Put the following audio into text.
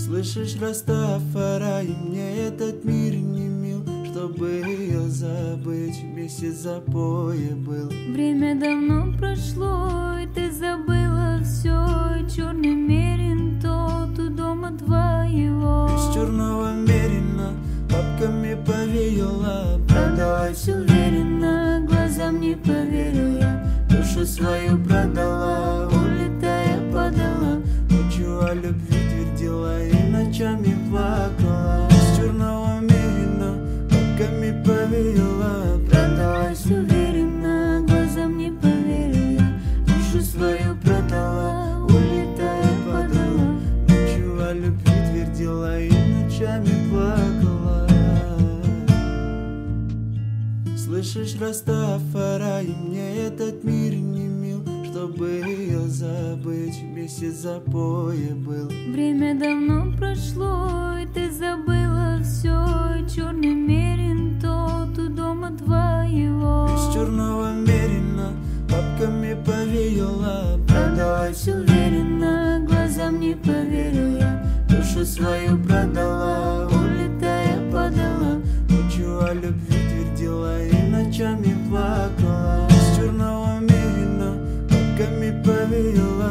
Слышишь, Растафарай, мне этот мир не мил, чтобы ее забыть, вместе запоя был. Время давно прошло, и ты забыла все, и черный мерин тот у дома твоего. Из черного мерина бабками повеяла, Продалась уверенно, глазам не поверил я. душу свою продала, улетая подала, ночью о любви твердила и ночами плакала. Из черного мерина бабками повеяла, Продалась уверенно, глазам не поверил я. душу свою продала, улетая подала, ночью о любви твердила и ночами плакала. Слышишь, Растафарай, мне этот мир не мил, чтобы ее забыть, вместе запоя был. Время давно прошло, и ты забыла все, и черный мерин тот у дома твоего. Из черного мерина бабками повеяла, Продалась уверенно, глазам не поверил я. душу свою продала, улетая подала, ночью о любви твердила и ночами плакала. Из черного мерина бабками повеяла,